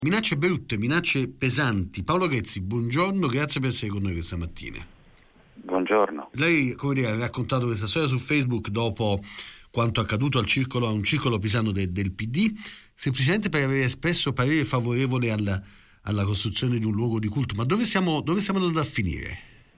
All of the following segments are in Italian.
Minacce brutte, minacce pesanti. Paolo Ghezzi, buongiorno, grazie per essere con noi questa mattina. Buongiorno. Lei, ha raccontato questa storia su Facebook dopo quanto accaduto a un circolo pisano del PD, semplicemente per aver espresso parere favorevole alla costruzione di un luogo di culto. Ma dove stiamo andando a finire?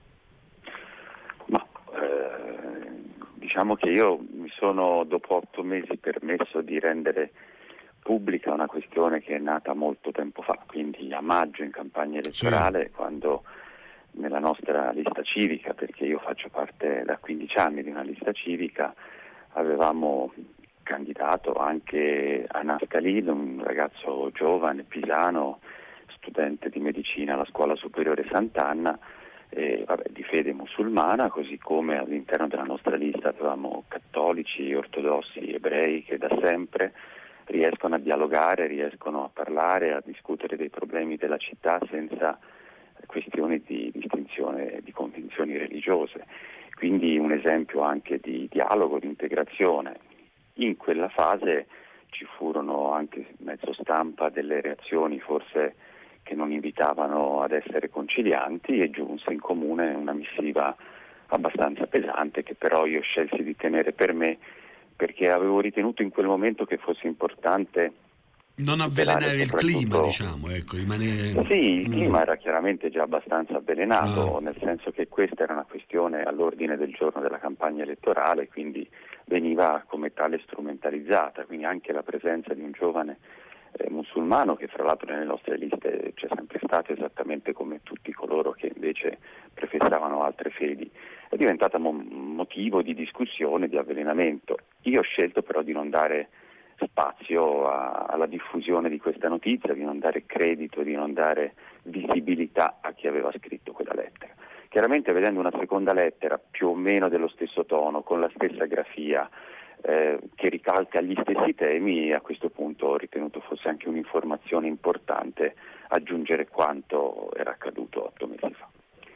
Diciamo che io mi sono, dopo 8 mesi, permesso di rendere pubblica una questione che è nata molto tempo fa, quindi a maggio in campagna elettorale, sì, quando nella nostra lista civica, perché io faccio parte da 15 anni di una lista civica, avevamo candidato anche Anas Khalil, un ragazzo giovane, pisano, studente di medicina alla Scuola Superiore Sant'Anna, di fede musulmana, così come all'interno della nostra lista avevamo cattolici, ortodossi, ebrei che da sempre riescono a dialogare, riescono a parlare, a discutere dei problemi della città senza questioni di distinzione di convinzioni religiose. Quindi un esempio anche di dialogo, di integrazione. In quella fase ci furono anche mezzo stampa delle reazioni forse che non invitavano ad essere concilianti e giunse in comune una missiva abbastanza pesante che però io scelsi di tenere per me, perché avevo ritenuto in quel momento che fosse importante non avvelenare il clima, diciamo, ecco, rimanere... Sì, il clima era chiaramente già abbastanza avvelenato, nel senso che questa era una questione all'ordine del giorno della campagna elettorale, quindi veniva come tale strumentalizzata, quindi anche la presenza di un giovane musulmano, che fra l'altro nelle nostre liste c'è sempre stato esattamente come tutti coloro che invece professavano altre fedi, è diventata motivo di discussione, di avvelenamento. Io ho scelto però di non dare spazio alla diffusione di questa notizia, di non dare credito, di non dare visibilità a chi aveva scritto quella lettera. Chiaramente vedendo una seconda lettera più o meno dello stesso tono, con la stessa grafia, che ricalca gli stessi temi, a questo punto ho ritenuto fosse anche un'informazione importante aggiungere quanto era accaduto 8 mesi fa.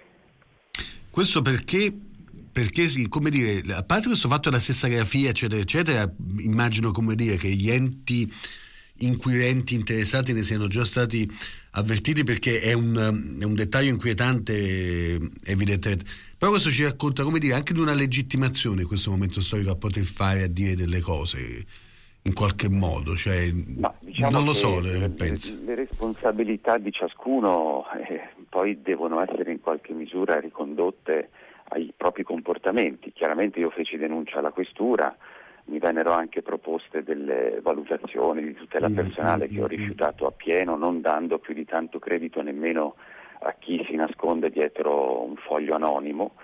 Questo perché sì, come dire, a parte questo fatto della stessa grafia eccetera eccetera, immagino, come dire, che gli enti inquirenti interessati ne siano già stati avvertiti, perché è un dettaglio inquietante evidentemente, però questo ci racconta, come dire, anche di una legittimazione in questo momento storico a poter fare, a dire delle cose in qualche modo, cioè diciamo non lo so, le responsabilità di ciascuno poi devono essere in qualche misura ricondotte ai propri comportamenti. Chiaramente io feci denuncia alla questura, mi vennero anche proposte delle valutazioni di tutela personale che ho rifiutato appieno, non dando più di tanto credito nemmeno a chi si nasconde dietro un foglio anonimo,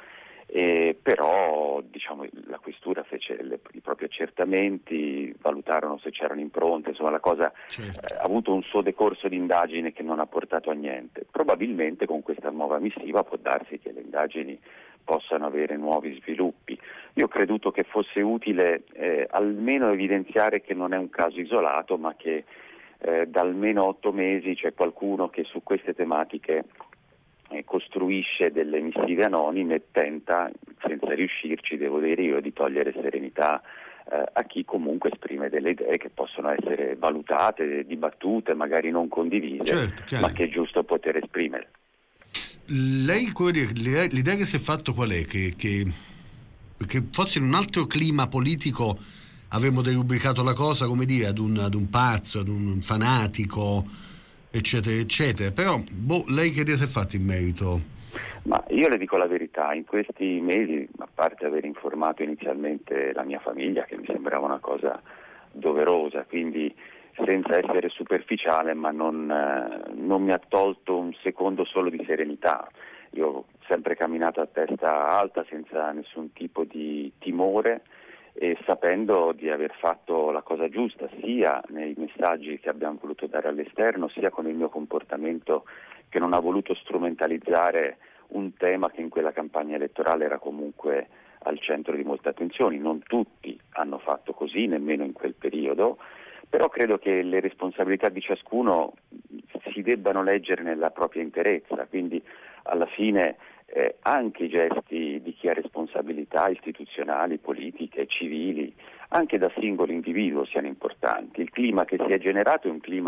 però diciamo la questura fece i propri accertamenti, valutarono se c'erano impronte, insomma la cosa ha avuto un suo decorso di indagine che non ha portato a niente. Probabilmente con questa nuova missiva può darsi che le indagini possano avere nuovi sviluppi. Io ho creduto che fosse utile almeno evidenziare che non è un caso isolato, ma che da almeno 8 mesi c'è qualcuno che su queste tematiche costruisce delle missive anonime e tenta, senza riuscirci, devo dire io, di togliere serenità a chi comunque esprime delle idee che possono essere valutate, dibattute, magari non condivise, ma che è giusto poter esprimere. Lei, l'idea che si è fatto qual è? Perché forse in un altro clima politico avremmo derubricato la cosa, come dire, ad un pazzo, ad un fanatico, eccetera eccetera, però lei che idea si è fatto in merito? Ma io le dico la verità, in questi mesi, a parte aver informato inizialmente la mia famiglia, che mi sembrava una cosa doverosa, quindi senza essere superficiale, ma non mi ha tolto un secondo solo di serenità. Io ho sempre camminato a testa alta, senza nessun tipo di timore, e sapendo di aver fatto la cosa giusta, sia nei messaggi che abbiamo voluto dare all'esterno, sia con il mio comportamento che non ha voluto strumentalizzare un tema che in quella campagna elettorale era comunque al centro di molte attenzioni. Non tutti hanno fatto così, nemmeno in quel periodo, però credo che le responsabilità di ciascuno si debbano leggere nella propria interezza, quindi alla fine anche i gesti di chi ha responsabilità istituzionali, politiche, civili, anche da singolo individuo siano importanti. Il clima che si è generato è un clima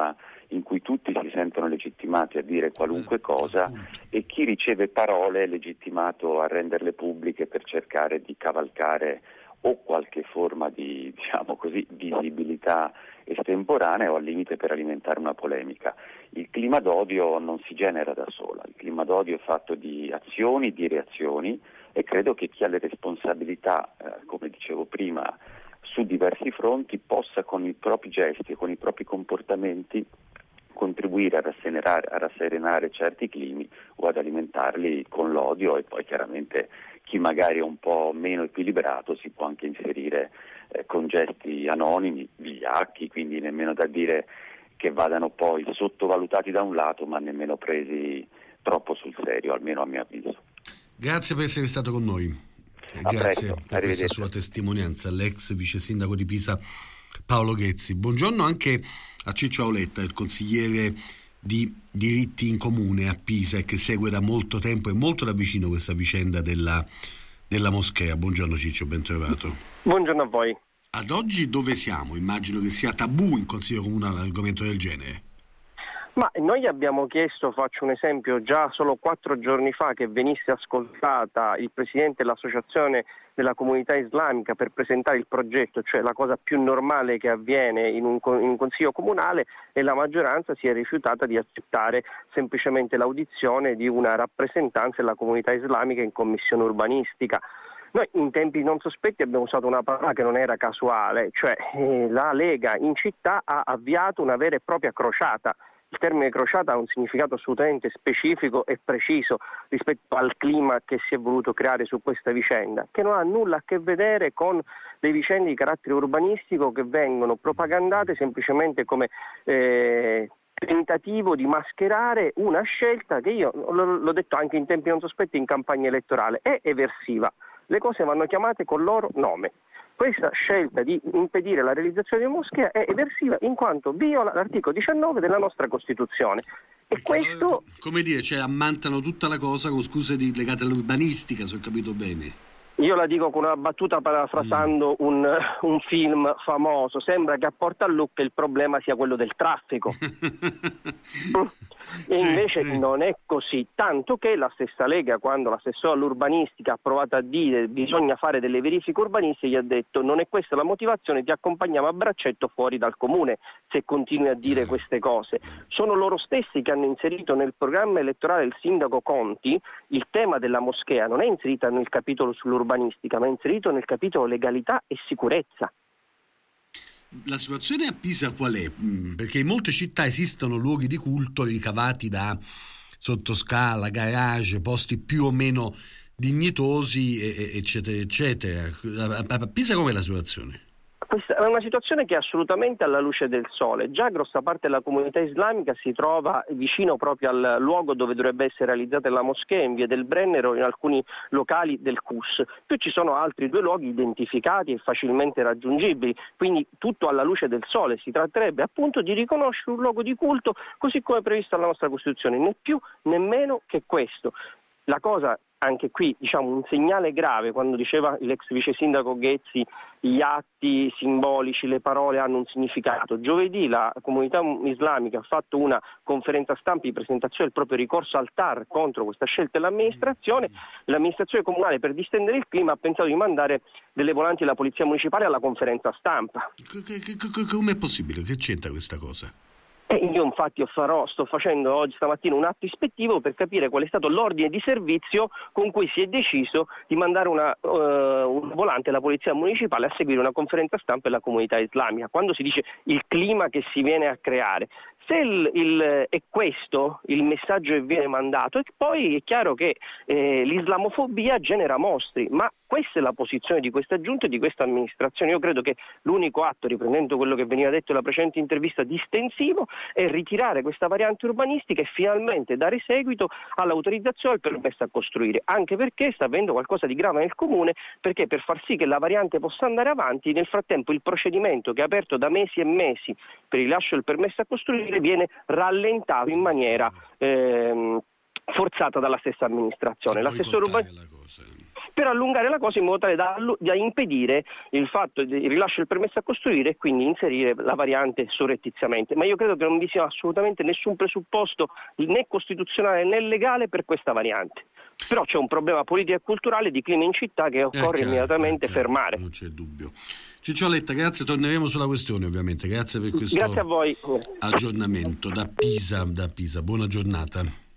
in cui tutti si sentono legittimati a dire qualunque cosa e chi riceve parole è legittimato a renderle pubbliche per cercare di cavalcare o qualche forma di, diciamo così, visibilità estemporanea o al limite per alimentare una polemica. Il clima d'odio non si genera da sola, il clima d'odio è fatto di azioni, di reazioni, e credo che chi ha le responsabilità, come dicevo prima, su diversi fronti possa con i propri gesti e con i propri comportamenti contribuire a rasserenare certi climi o ad alimentarli con l'odio, e poi chiaramente chi magari è un po' meno equilibrato si può anche inserire con gesti anonimi, vigliacchi, quindi nemmeno da dire che vadano poi sottovalutati da un lato ma nemmeno presi troppo sul serio, almeno a mio avviso. Grazie per essere stato con noi. Grazie per questa sua testimonianza, l'ex vice sindaco di Pisa Paolo Ghezzi. Buongiorno anche a Ciccio Auletta, il consigliere di diritti in comune a Pisa e che segue da molto tempo e molto da vicino questa vicenda della moschea. Buongiorno Ciccio, ben trovato. Buongiorno a voi. Ad oggi dove siamo? Immagino che sia tabù in Consiglio Comunale un argomento del genere. Ma noi abbiamo chiesto, faccio un esempio, già solo 4 giorni fa che venisse ascoltata il presidente dell'associazione della comunità islamica per presentare il progetto, cioè la cosa più normale che avviene in un consiglio comunale, e la maggioranza si è rifiutata di accettare semplicemente l'audizione di una rappresentanza della comunità islamica in commissione urbanistica. Noi in tempi non sospetti abbiamo usato una parola che non era casuale, cioè la Lega in città ha avviato una vera e propria crociata. Il termine crociata ha un significato assolutamente specifico e preciso rispetto al clima che si è voluto creare su questa vicenda, che non ha nulla a che vedere con le vicende di carattere urbanistico che vengono propagandate semplicemente come tentativo di mascherare una scelta che io l'ho detto anche in tempi non sospetti in campagna elettorale, è eversiva. Le cose vanno chiamate col loro nome. Questa scelta di impedire la realizzazione di moschea è eversiva in quanto viola l'articolo 19 della nostra Costituzione. E questo, come dire, cioè ammantano tutta la cosa con scuse legate all'urbanistica, se ho capito bene. Io la dico con una battuta parafrasando un film famoso: sembra che a Porta a Lucca il problema sia quello del traffico. E invece non è così, tanto che la stessa Lega, quando l'assessore all'urbanistica ha provato a dire bisogna fare delle verifiche urbanistiche, gli ha detto non è questa la motivazione, ti accompagniamo a braccetto fuori dal comune se continui a dire queste cose. Sono loro stessi che hanno inserito nel programma elettorale del sindaco Conti il tema della moschea, non è inserita nel capitolo sull'urbanistica, ma è inserito nel capitolo legalità e sicurezza. La situazione a Pisa qual è? Perché in molte città esistono luoghi di culto ricavati da sottoscala, garage, posti più o meno dignitosi, eccetera, eccetera. A Pisa com'è la situazione? Questa è una situazione che è assolutamente alla luce del sole. Già grossa parte della comunità islamica si trova vicino proprio al luogo dove dovrebbe essere realizzata la moschea, in via del Brennero, in alcuni locali del CUS. Più ci sono altri 2 luoghi identificati e facilmente raggiungibili, quindi tutto alla luce del sole. Si tratterebbe appunto di riconoscere un luogo di culto così come previsto dalla nostra Costituzione, né più né meno che questo. La cosa, anche qui, diciamo, un segnale grave, quando diceva l'ex vice sindaco Ghezzi gli atti simbolici, le parole hanno un significato. Giovedì la comunità islamica ha fatto una conferenza stampa di presentazione del proprio ricorso al TAR contro questa scelta dell'amministrazione. L'amministrazione comunale, per distendere il clima, ha pensato di mandare delle volanti della polizia municipale alla conferenza stampa. Com'è possibile? Che c'entra questa cosa? Io infatti sto facendo oggi stamattina un atto ispettivo per capire qual è stato l'ordine di servizio con cui si è deciso di mandare un volante alla polizia municipale a seguire una conferenza stampa della comunità islamica, quando si dice il clima che si viene a creare. Se è questo il messaggio che viene mandato, e poi è chiaro che l'islamofobia genera mostri, ma questa è la posizione di questa giunta e di questa amministrazione. Io credo che l'unico atto, riprendendo quello che veniva detto nella precedente intervista, distensivo, è ritirare questa variante urbanistica e finalmente dare seguito all'autorizzazione al permesso a costruire, anche perché sta avendo qualcosa di grave nel comune, perché per far sì che la variante possa andare avanti, nel frattempo il procedimento che è aperto da mesi e mesi per il rilascio del permesso a costruire viene rallentato in maniera forzata dalla stessa amministrazione. L'assessore urbanistica. per allungare la cosa in modo tale da impedire il fatto di rilascio del permesso a costruire e quindi inserire la variante surrettiziamente. Ma io credo che non vi sia assolutamente nessun presupposto né costituzionale né legale per questa variante. Però c'è un problema politico e culturale di clima in città che occorre immediatamente fermare. Non c'è dubbio. Ciccio Letta, grazie, torneremo sulla questione ovviamente. Grazie per questo Grazie a voi. aggiornamento da Pisa. Buona giornata.